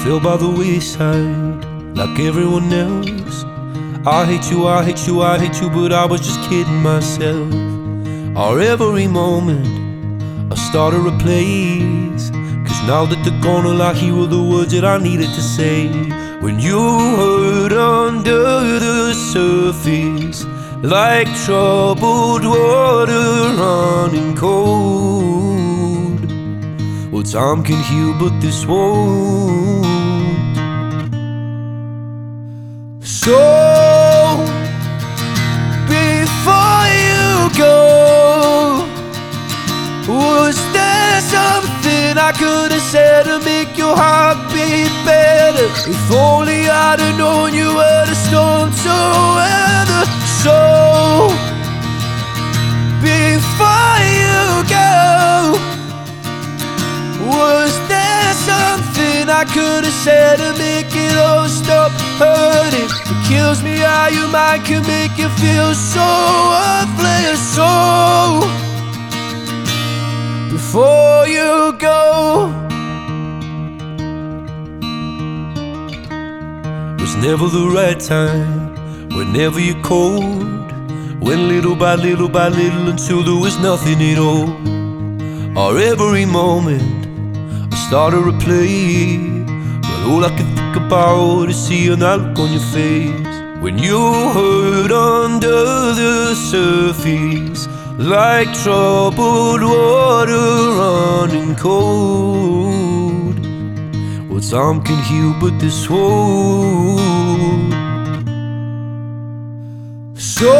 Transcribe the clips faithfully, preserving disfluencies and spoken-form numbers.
fell by the wayside like everyone else. I hate you, I hate you, I hate you, but I was just kidding myself. Or every moment I started a place, cause now that they're gone, all I hear are the words that I needed to say. When you hurt under the surface, like troubled water running cold. Well, time can heal, but this won't. So, before you go, was there something I could have said to make your heart beat better? If only I'd have known you were the storm to weather. So, before you go, was there something I could have said to make it all stop hurting? It kills me how your mind can make you feel so worthless. So, before you go, was never the right time, whenever you're cold. Went little by little by little until there was nothing at all. Or every moment I started to play, but all I could think about is seeing that look on your face. When you hurt under the surface, like troubled water running cold. Well, time can heal, but this won't. So,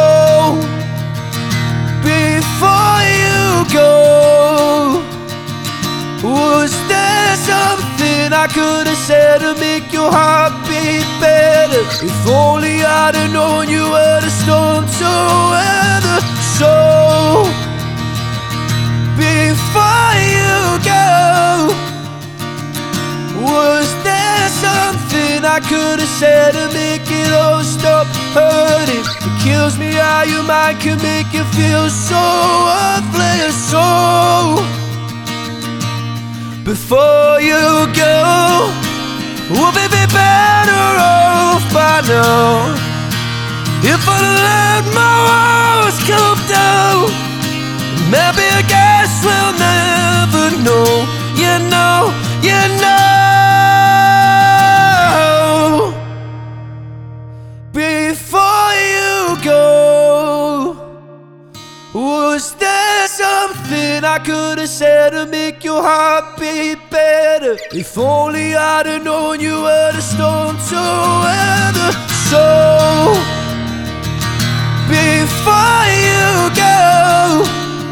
before you go, was there something I could have said to make your heart beat better? If only I'd have known you were the storm to weather. So, before you go, was there something I could have said to make it all stop hurting? It kills me how your mind can make you feel so worthless. So, before you go, would we be better off by now if I let my walls come down? Maybe I guess we'll never know. You know, you know. Before you go, was there something I could have said to make your heart beat better? If only I'd have known you were the storm to weather. So, before you go,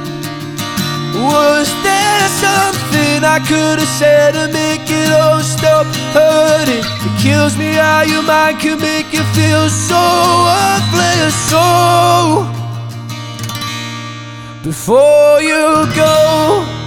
was there something I could have said to make it all stop hurting? It kills me how your mind can make you feel so worthless. So, before you go,